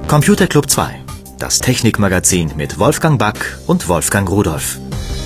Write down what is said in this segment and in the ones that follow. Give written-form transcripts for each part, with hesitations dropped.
Computer Club 2, das Technikmagazin mit Wolfgang Back und Wolfgang Rudolph.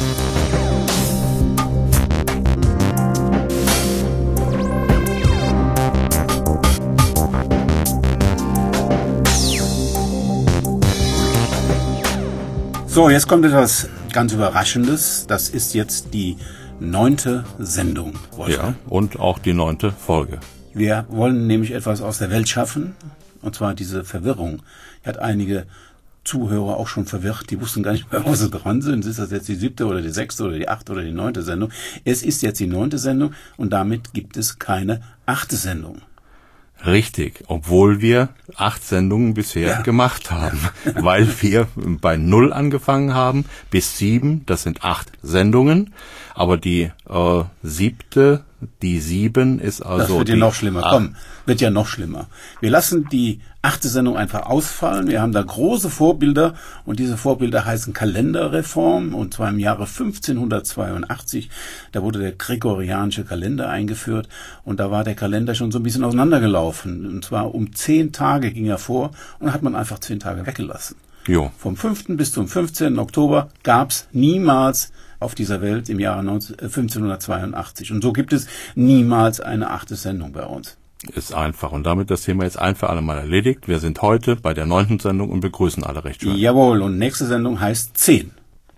So, jetzt kommt etwas ganz Überraschendes. Das ist jetzt die 9. Sendung, Ja, Wolfgang. und auch die 9. Folge. Wir wollen nämlich etwas aus der Welt schaffen, und zwar diese Verwirrung. Hat einige Zuhörer auch schon verwirrt, die wussten gar nicht mehr, wo sie dran sind. Ist das jetzt die 7. oder die 6. oder die 8. oder die 9. Sendung? Es ist jetzt die 9. Sendung und damit gibt es keine 8. Sendung. Richtig, obwohl wir 8 Sendungen bisher gemacht haben, weil wir bei 0 angefangen haben bis 7, das sind 8 Sendungen, aber die 7. Die 7 ist also... Das wird ja noch schlimmer. Komm, wird ja noch schlimmer. Wir lassen die 8. Sendung einfach ausfallen. Wir haben da große Vorbilder und diese Vorbilder heißen Kalenderreform und zwar im Jahre 1582. Da wurde der gregorianische Kalender eingeführt und da war der Kalender schon so ein bisschen auseinandergelaufen. Und zwar um 10 Tage ging er vor und dann hat man einfach 10 Tage weggelassen. Jo. Vom 5. bis zum 15. Oktober gab's niemals auf dieser Welt im Jahre 1582. Und so gibt es niemals eine 8. Sendung bei uns. Ist einfach. Und damit das Thema jetzt ein für alle Mal erledigt. Wir sind heute bei der 9. Sendung und begrüßen alle recht schön. Jawohl, und nächste Sendung heißt 10.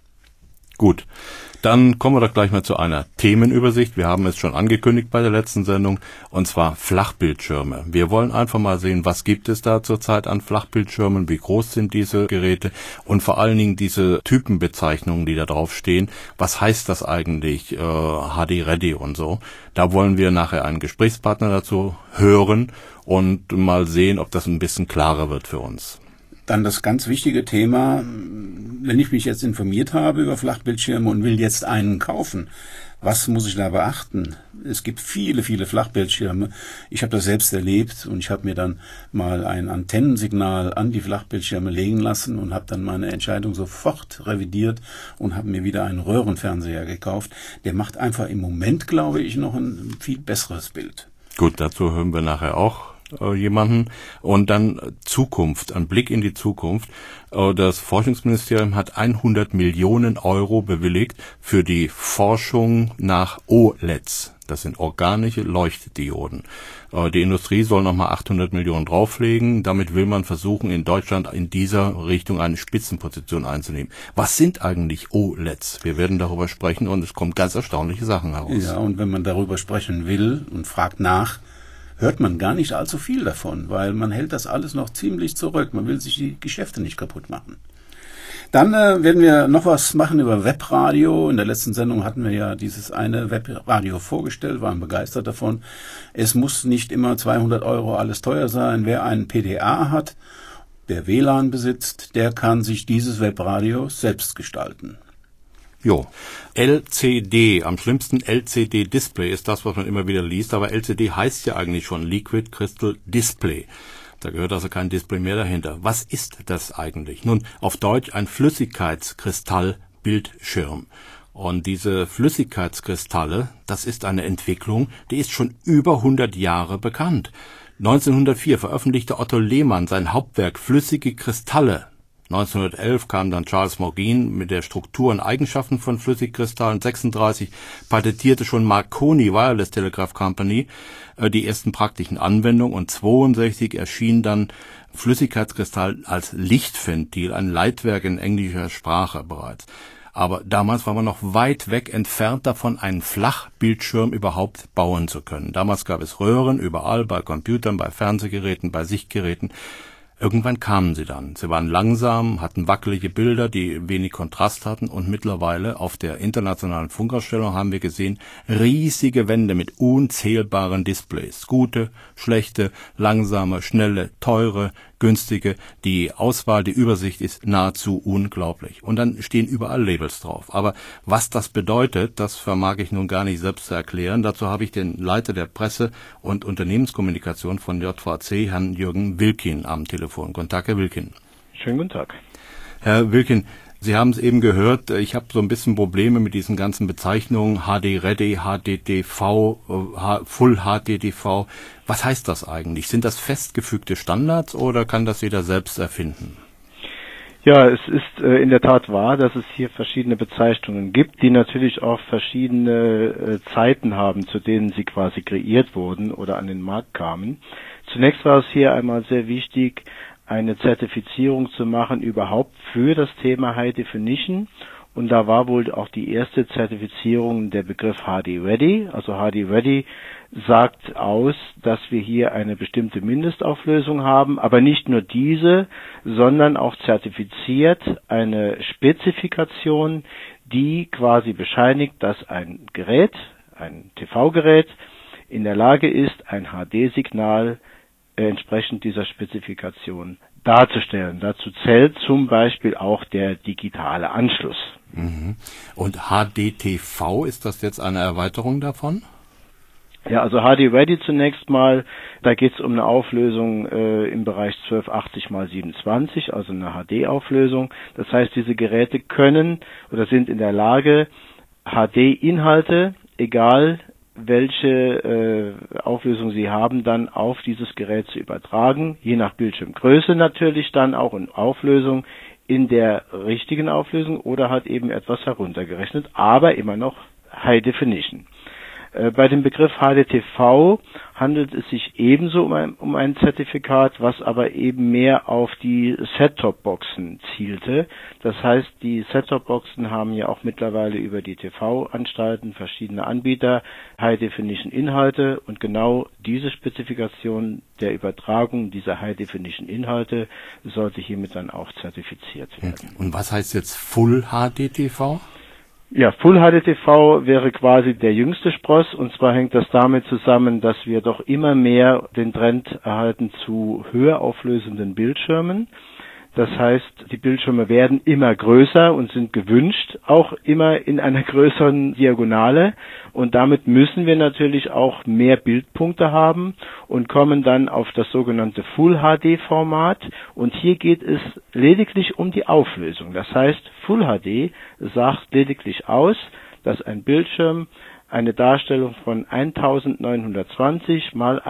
Gut. Dann kommen wir doch gleich mal zu einer Themenübersicht. Wir haben es schon angekündigt bei der letzten Sendung, und zwar Flachbildschirme. Wir wollen einfach mal sehen, was gibt es da zurzeit an Flachbildschirmen, wie groß sind diese Geräte und vor allen Dingen diese Typenbezeichnungen, die da drauf stehen. Was heißt das eigentlich, HD Ready und so? Da wollen wir nachher einen Gesprächspartner dazu hören und mal sehen, ob das ein bisschen klarer wird für uns. Dann das ganz wichtige Thema, wenn ich mich jetzt informiert habe über Flachbildschirme und will jetzt einen kaufen, was muss ich da beachten? Es gibt viele, viele Flachbildschirme. Ich habe das selbst erlebt und ich habe mir dann mal ein Antennensignal an die Flachbildschirme legen lassen und habe dann meine Entscheidung sofort revidiert und habe mir wieder einen Röhrenfernseher gekauft. Der macht einfach im Moment, glaube ich, noch ein viel besseres Bild. Gut, dazu hören wir nachher auch jemanden. Und dann Zukunft, ein Blick in die Zukunft. Das Forschungsministerium hat 100 Millionen Euro bewilligt für die Forschung nach OLEDs. Das sind organische Leuchtdioden. Die Industrie soll nochmal 800 Millionen drauflegen. Damit will man versuchen, in Deutschland in dieser Richtung eine Spitzenposition einzunehmen. Was sind eigentlich OLEDs? Wir werden darüber sprechen und es kommen ganz erstaunliche Sachen heraus. Ja, und wenn man darüber sprechen will und fragt nach, hört man gar nicht allzu viel davon, weil man hält das alles noch ziemlich zurück. Man will sich die Geschäfte nicht kaputt machen. Dann werden wir noch was machen über Webradio. In der letzten Sendung hatten wir ja dieses eine Webradio vorgestellt, waren begeistert davon. Es muss nicht immer 200 Euro alles teuer sein. Wer einen PDA hat, der WLAN besitzt, der kann sich dieses Webradio selbst gestalten. Jo. LCD, am schlimmsten LCD-Display ist das, was man immer wieder liest, aber LCD heißt ja eigentlich schon Liquid Crystal Display. Da gehört also kein Display mehr dahinter. Was ist das eigentlich? Nun, auf Deutsch ein Flüssigkeitskristallbildschirm. Und diese Flüssigkeitskristalle, das ist eine Entwicklung, die ist schon über 100 Jahre bekannt. 1904 veröffentlichte Otto Lehmann sein Hauptwerk Flüssige Kristalle. 1911 kam dann Charles Morgan mit der Struktur und Eigenschaften von Flüssigkristallen. 36 patentierte schon Marconi Wireless Telegraph Company die ersten praktischen Anwendungen und 62 erschien dann Flüssigkeitskristall als Lichtventil, ein Leitwerk in englischer Sprache bereits. Aber damals war man noch weit weg entfernt davon, einen Flachbildschirm überhaupt bauen zu können. Damals gab es Röhren überall, bei Computern, bei Fernsehgeräten, bei Sichtgeräten. Irgendwann kamen sie dann. Sie waren langsam, hatten wackelige Bilder, die wenig Kontrast hatten und mittlerweile auf der internationalen Funkausstellung haben wir gesehen, riesige Wände mit unzählbaren Displays. Gute, schlechte, langsame, schnelle, teure, günstige. Die Auswahl, die Übersicht ist nahezu unglaublich. Und dann stehen überall Labels drauf. Aber was das bedeutet, das vermag ich nun gar nicht selbst zu erklären. Dazu habe ich den Leiter der Presse- und Unternehmenskommunikation von JVC, Herrn Jürgen Wilkin, am Telefon. Guten Tag, Herr Wilkin. Schönen guten Tag. Herr Wilkin, Sie haben es eben gehört, ich habe so ein bisschen Probleme mit diesen ganzen Bezeichnungen, HD-Ready, HDTV, Full HDTV. Was heißt das eigentlich? Sind das festgefügte Standards oder kann das jeder selbst erfinden? Ja, es ist in der Tat wahr, dass es hier verschiedene Bezeichnungen gibt, die natürlich auch verschiedene Zeiten haben, zu denen sie quasi kreiert wurden oder an den Markt kamen. Zunächst war es hier einmal sehr wichtig, eine Zertifizierung zu machen überhaupt für das Thema High Definition. Und da war wohl auch die erste Zertifizierung der Begriff HD Ready. Also HD Ready sagt aus, dass wir hier eine bestimmte Mindestauflösung haben, aber nicht nur diese, sondern auch zertifiziert eine Spezifikation, die quasi bescheinigt, dass ein Gerät, ein TV-Gerät, in der Lage ist, ein HD-Signal entsprechend dieser Spezifikation darzustellen. Dazu zählt zum Beispiel auch der digitale Anschluss. Mhm. Und HDTV, ist das jetzt eine Erweiterung davon? Ja, also HD Ready zunächst mal, da geht es um eine Auflösung im Bereich 1280 x 27, also eine HD-Auflösung. Das heißt, diese Geräte können oder sind in der Lage, HD-Inhalte, egal welche Auflösung sie haben, dann auf dieses Gerät zu übertragen, je nach Bildschirmgröße natürlich dann auch in Auflösung, in der richtigen Auflösung oder halt eben etwas heruntergerechnet, aber immer noch High Definition. Bei dem Begriff HDTV handelt es sich ebenso um ein Zertifikat, was aber eben mehr auf die Set-Top-Boxen zielte. Das heißt, die Set-Top-Boxen haben ja auch mittlerweile über die TV-Anstalten verschiedene Anbieter, High-Definition-Inhalte, und genau diese Spezifikation der Übertragung dieser High-Definition-Inhalte sollte hiermit dann auch zertifiziert werden. Und was heißt jetzt Full HDTV? Ja, Full HDTV wäre quasi der jüngste Spross, und zwar hängt das damit zusammen, dass wir doch immer mehr den Trend erhalten zu höher auflösenden Bildschirmen. Das heißt, die Bildschirme werden immer größer und sind gewünscht, auch immer in einer größeren Diagonale, und damit müssen wir natürlich auch mehr Bildpunkte haben und kommen dann auf das sogenannte Full HD Format, und hier geht es lediglich um die Auflösung. Das heißt, Full HD sagt lediglich aus, dass ein Bildschirm eine Darstellung von 1920 mal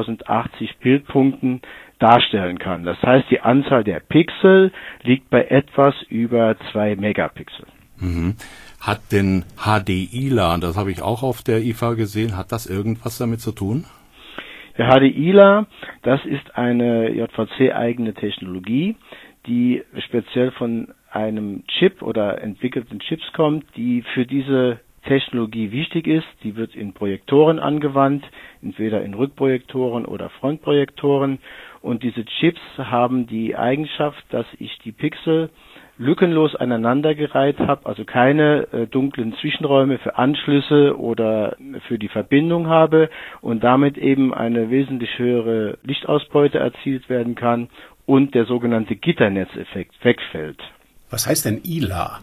1080 Bildpunkten darstellen kann. Das heißt, die Anzahl der Pixel liegt bei etwas über 2 Megapixel. Mhm. Hat denn HDILA, das habe ich auch auf der IFA gesehen, hat das irgendwas damit zu tun? Der HDILA, das ist eine JVC-eigene Technologie, die speziell von einem Chip oder entwickelten Chips kommt, die für diese Technologie wichtig ist. Die wird in Projektoren angewandt, entweder in Rückprojektoren oder Frontprojektoren. Und diese Chips haben die Eigenschaft, dass ich die Pixel lückenlos aneinandergereiht habe, also keine dunklen Zwischenräume für Anschlüsse oder für die Verbindung habe, und damit eben eine wesentlich höhere Lichtausbeute erzielt werden kann und der sogenannte Gitternetzeffekt wegfällt. Was heißt denn ILA?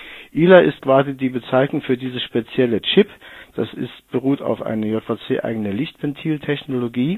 ILA ist quasi die Bezeichnung für diese spezielle Chip. Das beruht auf eine JVC-eigene Lichtventiltechnologie,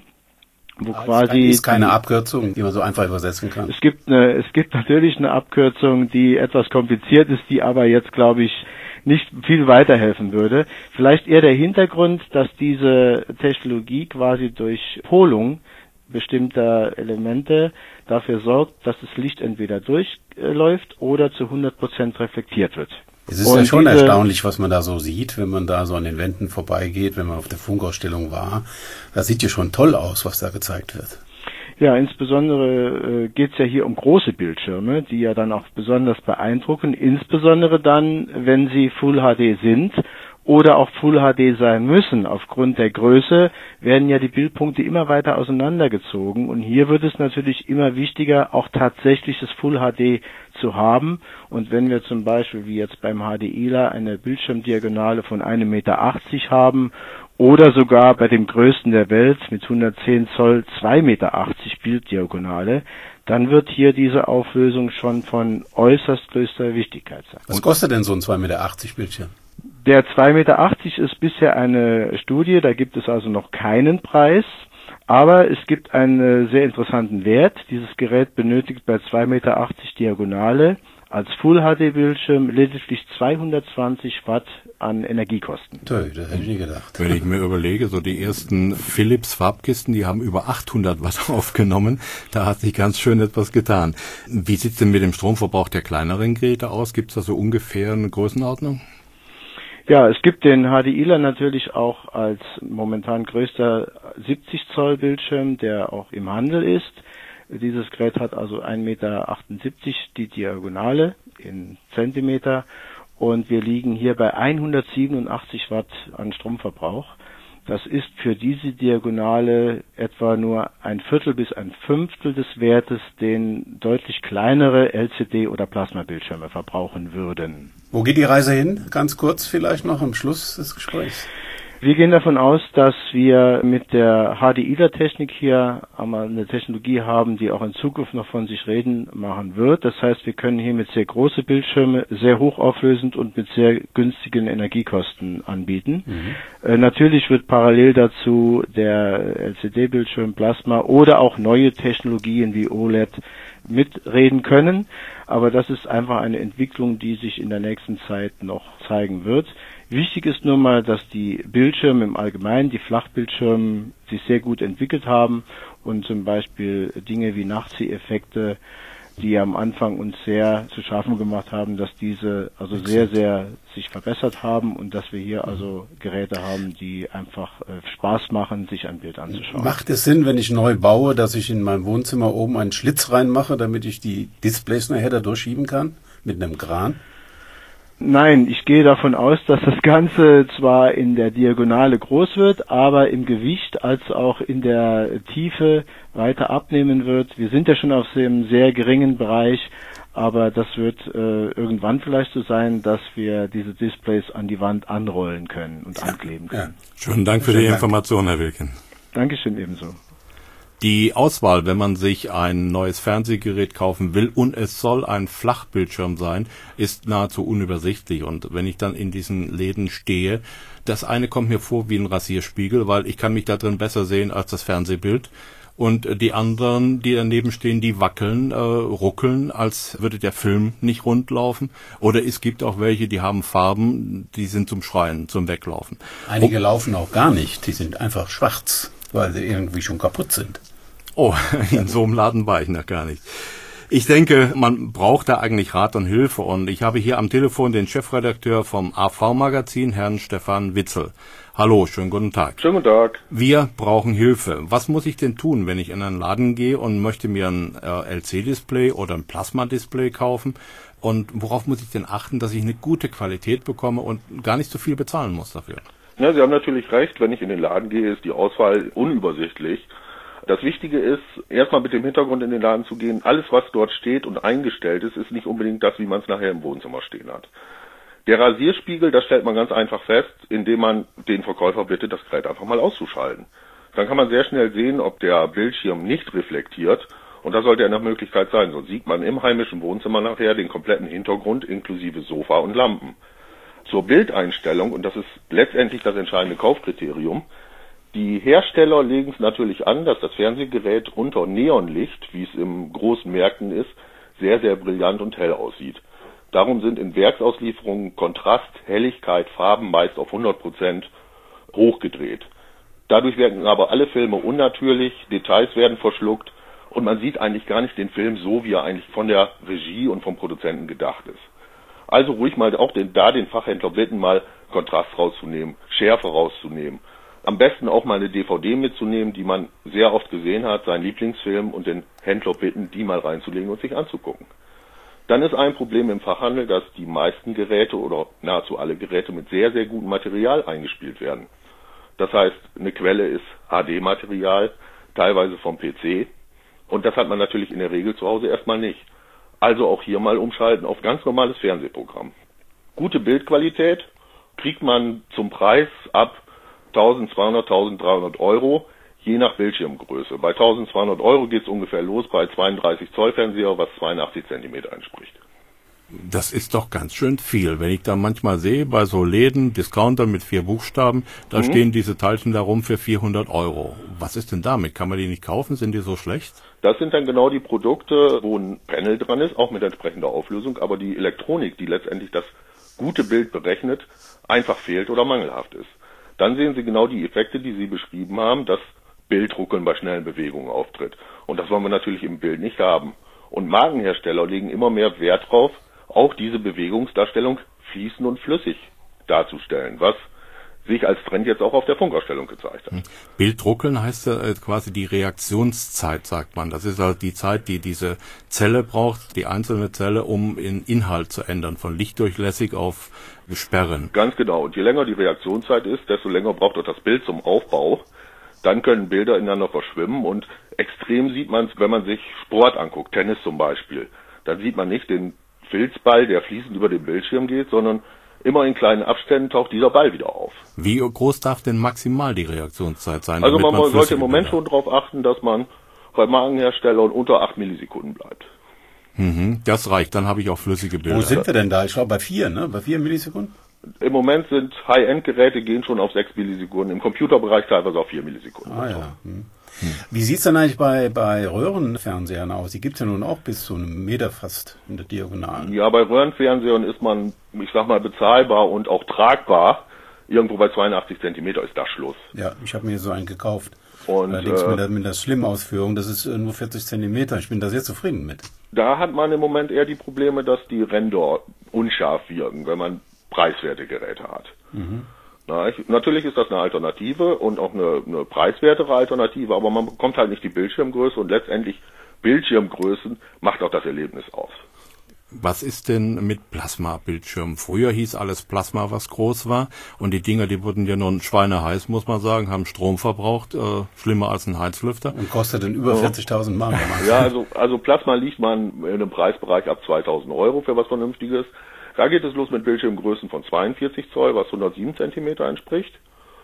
wo quasi ist keine Abkürzung, die man so einfach übersetzen kann. Es gibt natürlich eine Abkürzung, die etwas kompliziert ist, die aber jetzt, glaube ich, nicht viel weiterhelfen würde. Vielleicht eher der Hintergrund, dass diese Technologie quasi durch Polung bestimmter Elemente dafür sorgt, dass das Licht entweder durchläuft oder zu 100% reflektiert wird. Es ist ja schon erstaunlich, was man da so sieht, wenn man da so an den Wänden vorbeigeht, wenn man auf der Funkausstellung war. Das sieht ja schon toll aus, was da gezeigt wird. Ja, insbesondere geht es ja hier um große Bildschirme, die ja dann auch besonders beeindrucken, insbesondere dann, wenn sie Full HD sind oder auch Full HD sein müssen. Aufgrund der Größe werden ja die Bildpunkte immer weiter auseinandergezogen, und hier wird es natürlich immer wichtiger, auch tatsächliches Full HD zu haben. Und wenn wir zum Beispiel, wie jetzt beim HDILA, eine Bildschirmdiagonale von 1,80 Meter haben oder sogar bei dem größten der Welt mit 110 Zoll 2,80 Meter Bilddiagonale, dann wird hier diese Auflösung schon von äußerst größter Wichtigkeit sein. Was kostet denn so ein 2,80 Meter Bildschirm? Der 2,80 Meter ist bisher eine Studie, da gibt es also noch keinen Preis, aber es gibt einen sehr interessanten Wert. Dieses Gerät benötigt bei 2,80 Meter Diagonale als Full-HD-Bildschirm lediglich 220 Watt an Energiekosten. Das hätte ich nie gedacht. Wenn ich mir überlege, so die ersten Philips Farbkisten, die haben über 800 Watt aufgenommen. Da hat sich ganz schön etwas getan. Wie sieht's denn mit dem Stromverbrauch der kleineren Geräte aus? Gibt's da so ungefähr eine Größenordnung? Ja, es gibt den HDIler natürlich auch als momentan größter 70 Zoll Bildschirm, der auch im Handel ist. Dieses Gerät hat also 1,78 Meter die Diagonale in Zentimeter und wir liegen hier bei 187 Watt an Stromverbrauch. Das ist für diese Diagonale etwa nur ein Viertel bis ein Fünftel des Wertes, den deutlich kleinere LCD- oder Plasmabildschirme verbrauchen würden. Wo geht die Reise hin? Ganz kurz vielleicht noch am Schluss des Gesprächs. Wir gehen davon aus, dass wir mit der HDIler-Technik hier einmal eine Technologie haben, die auch in Zukunft noch von sich reden machen wird. Das heißt, wir können hier mit sehr große Bildschirme, sehr hochauflösend und mit sehr günstigen Energiekosten anbieten. Natürlich wird parallel dazu der LCD-Bildschirm, Plasma oder auch neue Technologien wie OLED mitreden können. Aber das ist einfach eine Entwicklung, die sich in der nächsten Zeit noch zeigen wird. Wichtig ist nur mal, dass die Bildschirme im Allgemeinen, die Flachbildschirme, sich sehr gut entwickelt haben und zum Beispiel Dinge wie Nachzieheffekte, die am Anfang uns sehr zu schaffen gemacht haben, dass diese also sehr, sehr sich verbessert haben und dass wir hier also Geräte haben, die einfach Spaß machen, sich ein Bild anzuschauen. Macht es Sinn, wenn ich neu baue, dass ich in meinem Wohnzimmer oben einen Schlitz reinmache, damit ich die Displays nachher da durchschieben kann mit einem Kran? Nein, ich gehe davon aus, dass das Ganze zwar in der Diagonale groß wird, aber im Gewicht als auch in der Tiefe weiter abnehmen wird. Wir sind ja schon auf einem sehr geringen Bereich, aber das wird irgendwann vielleicht so sein, dass wir diese Displays an die Wand anrollen können und ankleben können. Ja. Schönen Dank für die Information, Herr Wilken. Dankeschön ebenso. Die Auswahl, wenn man sich ein neues Fernsehgerät kaufen will und es soll ein Flachbildschirm sein, ist nahezu unübersichtlich. Und wenn ich dann in diesen Läden stehe, das eine kommt mir vor wie ein Rasierspiegel, weil ich kann mich da drin besser sehen als das Fernsehbild. Und die anderen, die daneben stehen, die wackeln, ruckeln, als würde der Film nicht rund laufen. Oder es gibt auch welche, die haben Farben, die sind zum Schreien, zum Weglaufen. Einige laufen auch gar nicht, die sind einfach schwarz, weil sie irgendwie schon kaputt sind. Oh, in so einem Laden war ich noch gar nicht. Ich denke, man braucht da eigentlich Rat und Hilfe und ich habe hier am Telefon den Chefredakteur vom AV-Magazin, Herrn Stefan Witzel. Hallo, schönen guten Tag. Schönen guten Tag. Wir brauchen Hilfe. Was muss ich denn tun, wenn ich in einen Laden gehe und möchte mir ein LC-Display oder ein Plasma-Display kaufen? Und worauf muss ich denn achten, dass ich eine gute Qualität bekomme und gar nicht so viel bezahlen muss dafür? Ja, Sie haben natürlich recht, wenn ich in den Laden gehe, ist die Auswahl unübersichtlich. Das Wichtige ist, erstmal mit dem Hintergrund in den Laden zu gehen. Alles, was dort steht und eingestellt ist, ist nicht unbedingt das, wie man es nachher im Wohnzimmer stehen hat. Der Rasierspiegel, das stellt man ganz einfach fest, indem man den Verkäufer bittet, das Gerät einfach mal auszuschalten. Dann kann man sehr schnell sehen, ob der Bildschirm nicht reflektiert. Und das sollte ja nach Möglichkeit sein. So sieht man im heimischen Wohnzimmer nachher den kompletten Hintergrund inklusive Sofa und Lampen. Zur Bildeinstellung, und das ist letztendlich das entscheidende Kaufkriterium, die Hersteller legen es natürlich an, dass das Fernsehgerät unter Neonlicht, wie es im großen Märkten ist, sehr, sehr brillant und hell aussieht. Darum sind in Werksauslieferungen Kontrast, Helligkeit, Farben meist auf 100% hochgedreht. Dadurch werden aber alle Filme unnatürlich, Details werden verschluckt und man sieht eigentlich gar nicht den Film so, wie er eigentlich von der Regie und vom Produzenten gedacht ist. Also ruhig mal auch den Fachhändler bitten, mal Kontrast rauszunehmen, Schärfe rauszunehmen. Am besten auch mal eine DVD mitzunehmen, die man sehr oft gesehen hat, seinen Lieblingsfilm, und den Händler bitten, die mal reinzulegen und sich anzugucken. Dann ist ein Problem im Fachhandel, dass die meisten Geräte oder nahezu alle Geräte mit sehr, sehr gutem Material eingespielt werden. Das heißt, eine Quelle ist HD-Material, teilweise vom PC, und das hat man natürlich in der Regel zu Hause erstmal nicht. Also auch hier mal umschalten auf ganz normales Fernsehprogramm. Gute Bildqualität kriegt man zum Preis ab 1.200, 1.300 Euro, je nach Bildschirmgröße. Bei 1.200 Euro geht es ungefähr los bei 32 Zoll Fernseher, was 82 Zentimeter entspricht. Das ist doch ganz schön viel. Wenn ich da manchmal sehe, bei so Läden, Discounter mit 4 Buchstaben, da stehen diese Teilchen da rum für 400 €. Was ist denn damit? Kann man die nicht kaufen? Sind die so schlecht? Das sind dann genau die Produkte, wo ein Panel dran ist, auch mit entsprechender Auflösung, aber die Elektronik, die letztendlich das gute Bild berechnet, einfach fehlt oder mangelhaft ist. Dann sehen Sie genau die Effekte, die Sie beschrieben haben, dass Bildruckeln bei schnellen Bewegungen auftritt. Und das wollen wir natürlich im Bild nicht haben. Und Markenhersteller legen immer mehr Wert drauf, auch diese Bewegungsdarstellung fließend und flüssig darzustellen, was sich als Trend jetzt auch auf der Funkausstellung gezeigt hat. Bilddruckeln heißt ja quasi die Reaktionszeit, sagt man. Das ist halt die Zeit, die diese Zelle braucht, die einzelne Zelle, um den Inhalt zu ändern, von lichtdurchlässig auf Sperren. Ganz genau. Und je länger die Reaktionszeit ist, desto länger braucht auch das Bild zum Aufbau. Dann können Bilder ineinander verschwimmen und extrem sieht man es, wenn man sich Sport anguckt, Tennis zum Beispiel. Dann sieht man nicht den Filzball, der fließend über den Bildschirm geht, sondern immer in kleinen Abständen taucht dieser Ball wieder auf. Wie groß darf denn maximal die Reaktionszeit sein? Also man sollte im Moment schon darauf achten, dass man bei Markenherstellern unter 8 Millisekunden bleibt. Das reicht, dann habe ich auch flüssige Bilder. Wo sind wir denn da? Ich glaube bei 4, ne? Bei 4 Millisekunden? Im Moment sind High-End-Geräte gehen schon auf 6 Millisekunden, im Computerbereich teilweise auf 4 Millisekunden. Ah ja. Wie sieht's denn eigentlich bei Röhrenfernsehern aus? Die gibt's ja nun auch bis zu einem Meter fast in der Diagonalen. Ja, bei Röhrenfernsehern ist man, ich sag mal, bezahlbar und auch tragbar. Irgendwo bei 82 Zentimeter ist das Schluss. Ja, ich habe mir so einen gekauft. Und allerdings mit der Slim-Ausführung, das ist nur 40 Zentimeter. Ich bin da sehr zufrieden mit. Da hat man im Moment eher die Probleme, dass die Ränder unscharf wirken, wenn man preiswerte Geräte hat. Natürlich ist das eine Alternative und auch eine preiswertere Alternative, aber man bekommt halt nicht die Bildschirmgröße und letztendlich Bildschirmgrößen macht auch das Erlebnis aus. Was ist denn mit Plasma-Bildschirmen? Früher hieß alles Plasma, was groß war, und die Dinger, die wurden ja nun schweineheiß, muss man sagen, haben Strom verbraucht, schlimmer als ein Heizlüfter. Und kosteten über 40.000 Mark. Ja, also Plasma liegt man in einem Preisbereich ab 2.000 € für was Vernünftiges. Da geht es los mit Bildschirmgrößen von 42 Zoll, was 107 Zentimeter entspricht.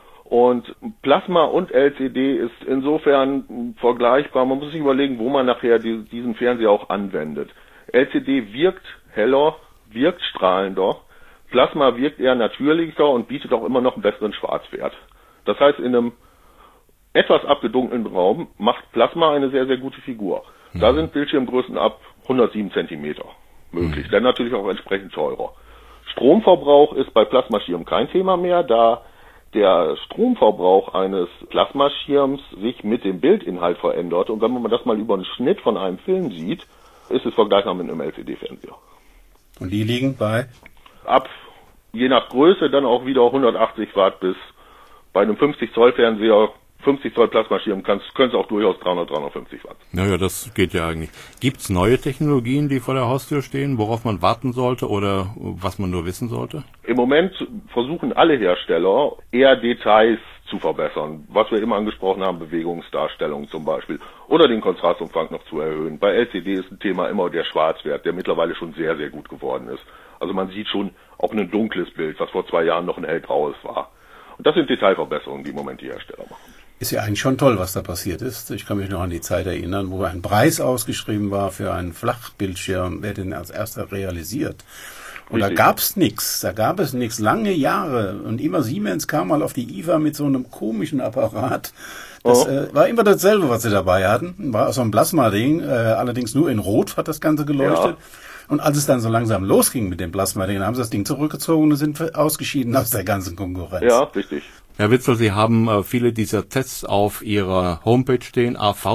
Und Plasma und LCD ist insofern vergleichbar. Man muss sich überlegen, wo man nachher diesen Fernseher auch anwendet. LCD wirkt heller, wirkt strahlender. Plasma wirkt eher natürlicher und bietet auch immer noch einen besseren Schwarzwert. Das heißt, in einem etwas abgedunkelten Raum macht Plasma eine sehr, sehr gute Figur. Da sind Bildschirmgrößen ab 107 Zentimeter möglich, dann natürlich auch entsprechend teurer. Stromverbrauch ist bei Plasmaschirmen kein Thema mehr, da der Stromverbrauch eines Plasmaschirms sich mit dem Bildinhalt verändert. Und wenn man das mal über einen Schnitt von einem Film sieht, ist es vergleichbar mit einem LCD-Fernseher. Und die liegen bei? Ab, je nach Größe, dann auch wieder 180 Watt bis bei einem 50-Zoll-Fernseher, 50 Zoll Plasmaschirm, können es auch durchaus 350 Watt. Naja, das geht ja eigentlich. Gibt's neue Technologien, die vor der Haustür stehen, worauf man warten sollte oder was man nur wissen sollte? Im Moment versuchen alle Hersteller eher Details zu verbessern, was wir immer angesprochen haben, Bewegungsdarstellung zum Beispiel, oder den Kontrastumfang noch zu erhöhen. Bei LCD ist ein Thema immer der Schwarzwert, der mittlerweile schon sehr, sehr gut geworden ist. Also man sieht schon auch ein dunkles Bild, was vor 2 Jahren noch ein hellgraues war. Und das sind Detailverbesserungen, die im Moment die Hersteller machen. Ist ja eigentlich schon toll, was da passiert ist. Ich kann mich noch an die Zeit erinnern, wo ein Preis ausgeschrieben war für einen Flachbildschirm, wer den als erster realisiert. Und Richtig. da gab es nichts, lange Jahre. Und immer Siemens kam mal auf die IFA mit so einem komischen Apparat. Das war immer dasselbe, was sie dabei hatten. War so ein Plasma-Ding, allerdings nur in Rot hat das Ganze geleuchtet. Ja. Und als es dann so langsam losging mit dem Plasma-Ding, haben sie das Ding zurückgezogen und sind ausgeschieden aus der ganzen Konkurrenz. Ja, richtig. Herr Witzel, Sie haben viele dieser Tests auf Ihrer Homepage stehen,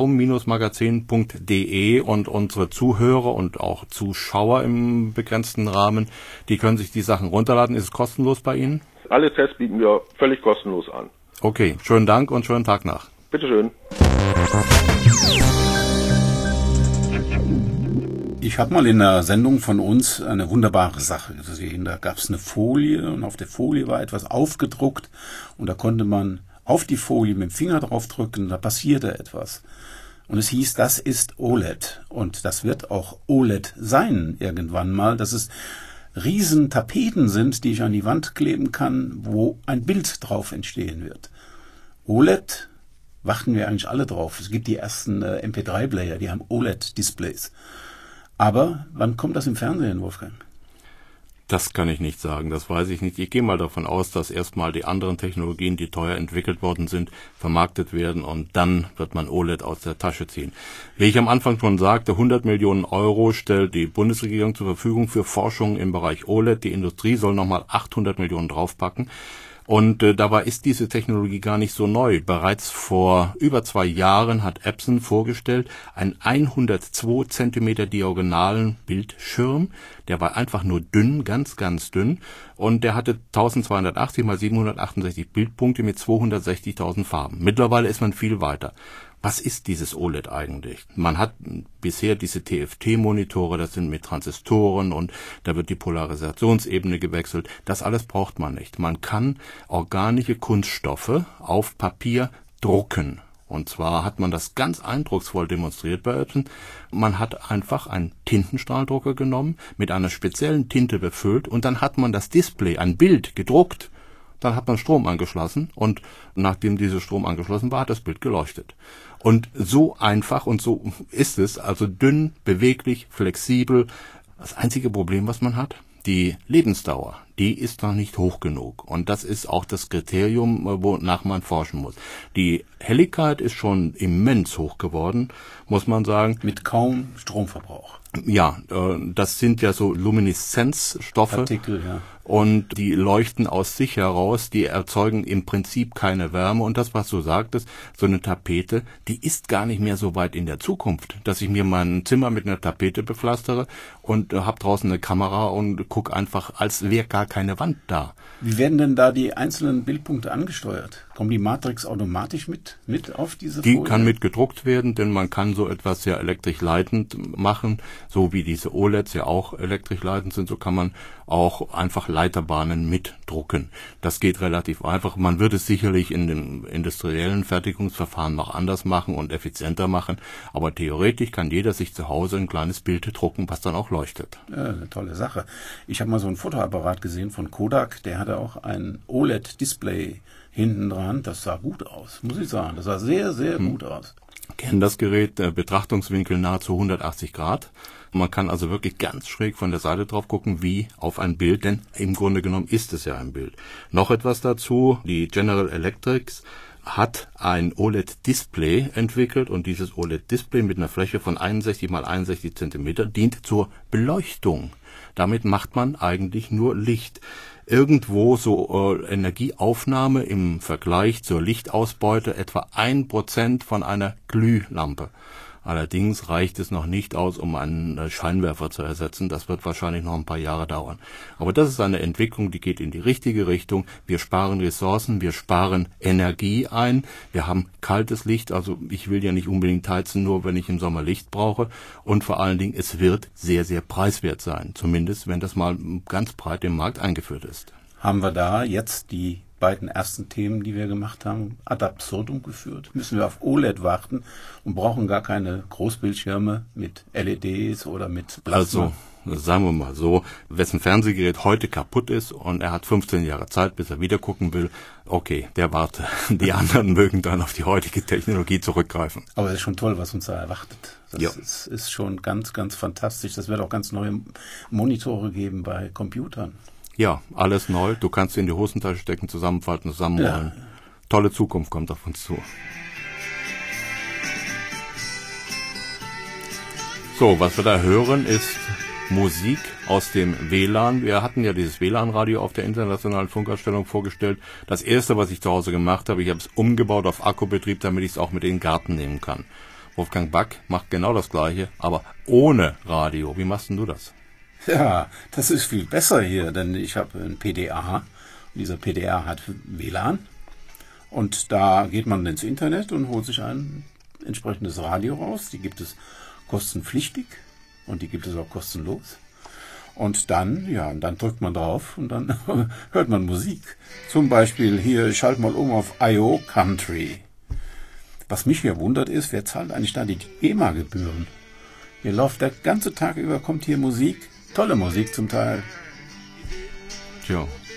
av-magazin.de, und unsere Zuhörer und auch Zuschauer im begrenzten Rahmen, die können sich die Sachen runterladen. Ist es kostenlos bei Ihnen? Alle Tests bieten wir völlig kostenlos an. Okay, schönen Dank und schönen Tag nach. Bitteschön. Ich habe mal in einer Sendung von uns eine wunderbare Sache gesehen. Da gab es eine Folie und auf der Folie war etwas aufgedruckt und da konnte man auf die Folie mit dem Finger drauf drücken, da passierte etwas. Und es hieß, das ist OLED und das wird auch OLED sein irgendwann mal, dass es riesen Tapeten sind, die ich an die Wand kleben kann, wo ein Bild drauf entstehen wird. OLED warten wir eigentlich alle drauf. Es gibt die ersten MP3-Player, die haben OLED-Displays. Aber wann kommt das im Fernsehen, Wolfgang? Das kann ich nicht sagen, das weiß ich nicht. Ich gehe mal davon aus, dass erstmal die anderen Technologien, die teuer entwickelt worden sind, vermarktet werden und dann wird man OLED aus der Tasche ziehen. Wie ich am Anfang schon sagte, 100 Millionen Euro stellt die Bundesregierung zur Verfügung für Forschung im Bereich OLED. Die Industrie soll nochmal 800 Millionen draufpacken. Und dabei ist diese Technologie gar nicht so neu. Bereits vor über 2 Jahren hat Epson vorgestellt einen 102 Zentimeter diagonalen Bildschirm. Der war einfach nur dünn, ganz, ganz dünn. Und der hatte 1280 mal 768 Bildpunkte mit 260.000 Farben. Mittlerweile ist man viel weiter. Was ist dieses OLED eigentlich? Man hat bisher diese TFT-Monitore, das sind mit Transistoren und da wird die Polarisationsebene gewechselt. Das alles braucht man nicht. Man kann organische Kunststoffe auf Papier drucken. Und zwar hat man das ganz eindrucksvoll demonstriert bei Epson. Man hat einfach einen Tintenstrahldrucker genommen, mit einer speziellen Tinte befüllt und dann hat man das Display, ein Bild, gedruckt. Dann hat man Strom angeschlossen und nachdem dieser Strom angeschlossen war, hat das Bild geleuchtet. Und so einfach und so ist es, also dünn, beweglich, flexibel. Das einzige Problem, was man hat, die Lebensdauer, die ist noch nicht hoch genug. Und das ist auch das Kriterium, wonach man forschen muss. Die Helligkeit ist schon immens hoch geworden, muss man sagen. Mit kaum Stromverbrauch. Ja, das sind ja so Lumineszenzstoffe. Partikel, ja. Und die leuchten aus sich heraus, die erzeugen im Prinzip keine Wärme. Und das, was du sagtest, so eine Tapete, die ist gar nicht mehr so weit in der Zukunft, dass ich mir mein Zimmer mit einer Tapete bepflastere und hab draußen eine Kamera und guck einfach, als wäre gar keine Wand da. Wie werden denn da die einzelnen Bildpunkte angesteuert? Kommt die Matrix automatisch mit auf diese Folie? Die kann mit gedruckt werden, denn man kann so etwas ja elektrisch leitend machen, so wie diese OLEDs ja auch elektrisch leitend sind, so kann man auch einfach Leiterbahnen mitdrucken. Das geht relativ einfach. Man würde es sicherlich in dem industriellen Fertigungsverfahren noch anders machen und effizienter machen, aber theoretisch kann jeder sich zu Hause ein kleines Bild drucken, was dann auch leuchtet. Ja, eine tolle Sache. Ich habe mal so einen Fotoapparat gesehen von Kodak, der hatte auch ein OLED-Display hinten dran. Das sah gut aus, muss ich sagen. Das sah sehr, sehr gut aus. Kennen das Gerät, Betrachtungswinkel nahezu 180 Grad. Man kann also wirklich ganz schräg von der Seite drauf gucken, wie auf ein Bild, denn im Grunde genommen ist es ja ein Bild. Noch etwas dazu, die General Electric hat ein OLED-Display entwickelt und dieses OLED-Display mit einer Fläche von 61 mal 61 Zentimeter dient zur Beleuchtung. Damit macht man eigentlich nur Licht. Irgendwo so Energieaufnahme im Vergleich zur Lichtausbeute etwa 1% von einer Glühlampe. Allerdings reicht es noch nicht aus, um einen Scheinwerfer zu ersetzen. Das wird wahrscheinlich noch ein paar Jahre dauern. Aber das ist eine Entwicklung, die geht in die richtige Richtung. Wir sparen Ressourcen, wir sparen Energie ein. Wir haben kaltes Licht, also ich will ja nicht unbedingt heizen, nur wenn ich im Sommer Licht brauche. Und vor allen Dingen, es wird sehr, sehr preiswert sein. Zumindest, wenn das mal ganz breit im Markt eingeführt ist. Haben wir da jetzt die beiden ersten Themen, die wir gemacht haben, ad absurdum geführt? Müssen wir auf OLED warten und brauchen gar keine Großbildschirme mit LEDs oder mit Plasma? Also, sagen wir mal so, wessen Fernsehgerät heute kaputt ist und er hat 15 Jahre Zeit, bis er wieder gucken will, okay, der warte. Die anderen mögen dann auf die heutige Technologie zurückgreifen. Aber es ist schon toll, was uns da erwartet. Das ja. ist schon ganz, ganz fantastisch. Das wird auch ganz neue Monitore geben bei Computern. Ja, alles neu. Du kannst sie in die Hosentasche stecken, zusammenfalten, zusammenrollen. Ja. Tolle Zukunft kommt auf uns zu. So, was wir da hören, ist Musik aus dem WLAN. Wir hatten ja dieses WLAN-Radio auf der internationalen Funkausstellung vorgestellt. Das erste, was ich zu Hause gemacht habe, ich habe es umgebaut auf Akkubetrieb, damit ich es auch mit in den Garten nehmen kann. Wolfgang Back macht genau das Gleiche, aber ohne Radio. Wie machst denn du das? Ja, das ist viel besser hier, denn ich habe einen PDA. Und dieser PDA hat WLAN und da geht man ins Internet und holt sich ein entsprechendes Radio raus. Die gibt es kostenpflichtig und die gibt es auch kostenlos. Und dann drückt man drauf und dann hört man Musik. Zum Beispiel hier, ich schalte mal um auf IO Country. Was mich hier wundert ist, wer zahlt eigentlich da die GEMA-Gebühren? Hier läuft der ganze Tag über, kommt hier Musik. Tolle Musik zum Teil. Tja,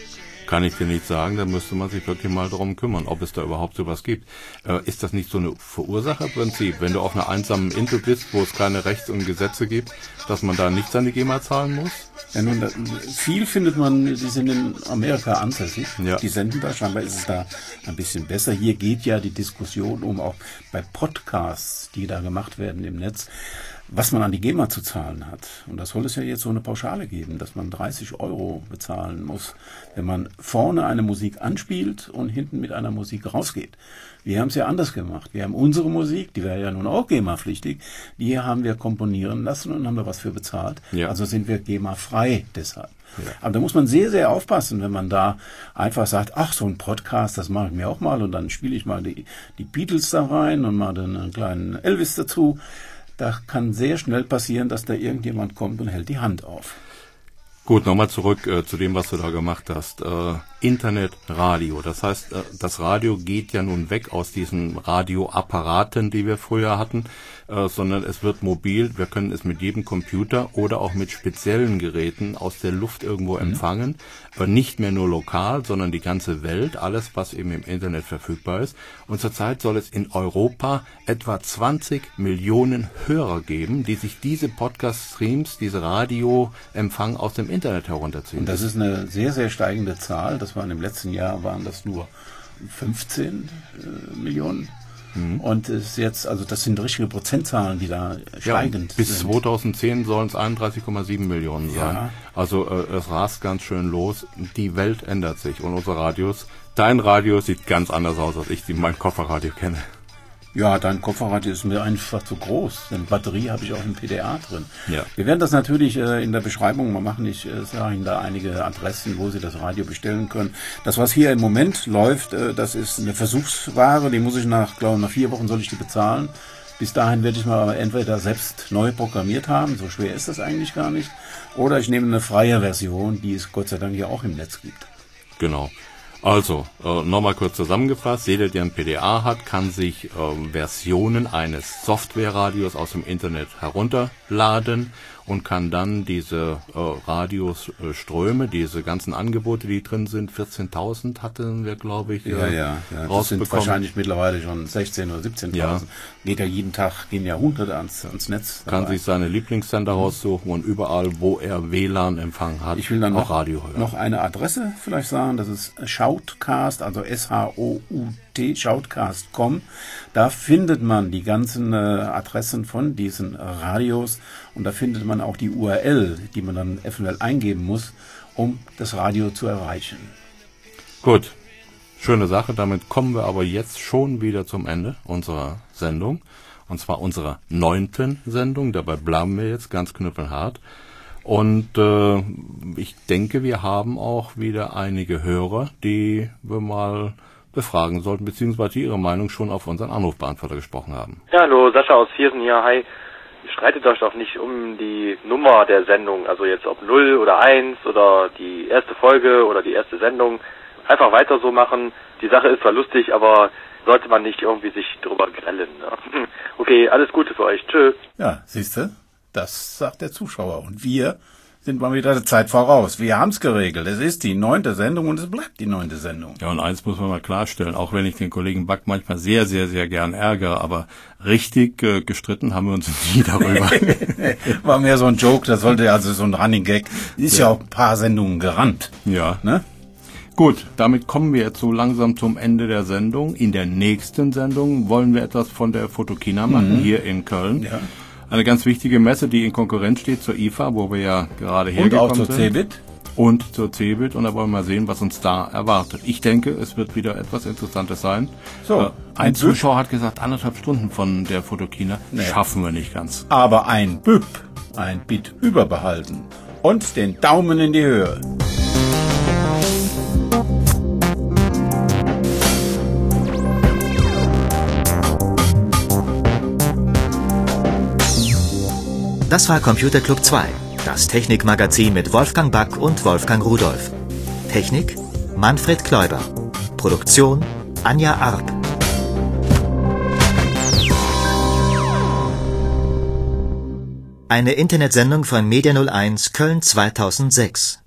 Kann ich dir nicht sagen, da müsste man sich wirklich mal darum kümmern, ob es da überhaupt sowas gibt. Ist das nicht so eine Verursacherprinzip, wenn du auf einer einsamen Insel bist, wo es keine Rechts- und Gesetze gibt, dass man da nichts an die GEMA zahlen muss? Ja, nun, viel findet man, die sind in Amerika ansässig. Ja. Die senden da, scheinbar ist es da ein bisschen besser. Hier geht ja die Diskussion auch bei Podcasts, die da gemacht werden im Netz, was man an die GEMA zu zahlen hat. Und das soll es ja jetzt so eine Pauschale geben, dass man 30 € bezahlen muss, wenn man vorne eine Musik anspielt und hinten mit einer Musik rausgeht. Wir haben es ja anders gemacht. Wir haben unsere Musik, die wäre ja nun auch GEMA-pflichtig, die haben wir komponieren lassen und haben da was für bezahlt. Ja. Also sind wir GEMA-frei deshalb. Ja. Aber da muss man sehr, sehr aufpassen, wenn man da einfach sagt, ach, so ein Podcast, das mache ich mir auch mal und dann spiele ich mal die Beatles da rein und mal einen kleinen Elvis dazu. Da kann sehr schnell passieren, dass da irgendjemand kommt und hält die Hand auf. Gut, nochmal zurück zu dem, was du da gemacht hast. Internet, Radio. Das heißt, das Radio geht ja nun weg aus diesen Radioapparaten, die wir früher hatten, sondern es wird mobil. Wir können es mit jedem Computer oder auch mit speziellen Geräten aus der Luft irgendwo empfangen. Aber nicht mehr nur lokal, sondern die ganze Welt, alles, was eben im Internet verfügbar ist. Und zurzeit soll es in Europa etwa 20 Millionen Hörer geben, die sich diese Podcast-Streams, diese Radioempfang aus dem Internet herunterziehen. Und das ist eine sehr, sehr steigende Zahl. Das waren im letzten Jahr waren das nur 15 Millionen. Und es ist jetzt, also das sind richtige Prozentzahlen, die da steigend sind. Bis 2010 sollen es 31,7 Millionen sein. Ja. Also es rast ganz schön los. Die Welt ändert sich und unsere Radios. Dein Radio sieht ganz anders aus, als ich mein Kofferradio kenne. Ja, dein Kofferradio ist mir einfach zu groß, denn Batterie habe ich auch im PDA drin. Ja. Wir werden das natürlich in der Beschreibung mal machen. Ich sage Ihnen da einige Adressen, wo Sie das Radio bestellen können. Das, was hier im Moment läuft, das ist eine Versuchsware, die muss ich nach 4 Wochen soll ich die bezahlen. Bis dahin werde ich mal aber entweder selbst neu programmiert haben, so schwer ist das eigentlich gar nicht, oder ich nehme eine freie Version, die es Gott sei Dank ja auch im Netz gibt. Genau. Also, nochmal kurz zusammengefasst, jeder, der ein PDA hat, kann sich Versionen eines Softwareradios aus dem Internet herunterladen und kann dann diese Radioströme, diese ganzen Angebote, die drin sind, 14.000 hatten wir, glaube ich, ja. Das sind wahrscheinlich mittlerweile schon 16.000 oder 17.000. Ja. Geht ja jeden Tag, gehen ja Hunderte ans Netz. Kann sich seine Lieblingssender raussuchen und überall, wo er WLAN-Empfang hat, ich will dann auch Radio hören. Noch eine Adresse vielleicht sagen, das ist Shoutcast, also S-H-O-U-T, Shoutcast.com. Da findet man die ganzen Adressen von diesen Radios und da findet man auch die URL, die man dann eventuell eingeben muss, um das Radio zu erreichen. Gut, schöne Sache. Damit kommen wir aber jetzt schon wieder zum Ende unserer Sendung. Und zwar unserer 9. Sendung. Dabei bleiben wir jetzt ganz knüppelhart. Und ich denke, wir haben auch wieder einige Hörer, die wir mal befragen sollten, beziehungsweise ihre Meinung schon auf unseren Anrufbeantworter gesprochen haben. Ja, hallo, Sascha aus Viersen hier. Hi. Streitet euch doch nicht um die Nummer der Sendung, also jetzt ob 0 oder 1 oder die erste Folge oder die erste Sendung. Einfach weiter so machen. Die Sache ist zwar lustig, aber sollte man nicht irgendwie sich drüber grellen. Ne? Okay, alles Gute für euch. Tschö. Ja, siehste, das sagt der Zuschauer. Und wir sind mal wieder der Zeit voraus. Wir haben es geregelt. Es ist die 9. Sendung und es bleibt die 9. Sendung. Ja, und eins muss man mal klarstellen, auch wenn ich den Kollegen Back manchmal sehr, sehr, sehr gern ärgere, aber richtig gestritten haben wir uns nie darüber. War mehr so ein Joke, das sollte also so ein Running Gag. Ist ja auch ein paar Sendungen gerannt. Ja. Ne? Gut, damit kommen wir jetzt so langsam zum Ende der Sendung. In der nächsten Sendung wollen wir etwas von der Photokina machen, hier in Köln. Ja. Eine ganz wichtige Messe, die in Konkurrenz steht zur IFA, wo wir ja gerade hergekommen sind. Und auch zur CeBIT. Und zur CeBIT. Und da wollen wir mal sehen, was uns da erwartet. Ich denke, es wird wieder etwas Interessantes sein. So, ein Zuschauer hat gesagt, 1,5 Stunden von der Photokina schaffen wir nicht ganz. Aber ein Bit überbehalten. Und den Daumen in die Höhe. Das war Computer Club 2, das Technikmagazin mit Wolfgang Back und Wolfgang Rudolph. Technik Manfred Kläuber. Produktion Anja Arp. Eine Internetsendung von Media 01 Köln 2006.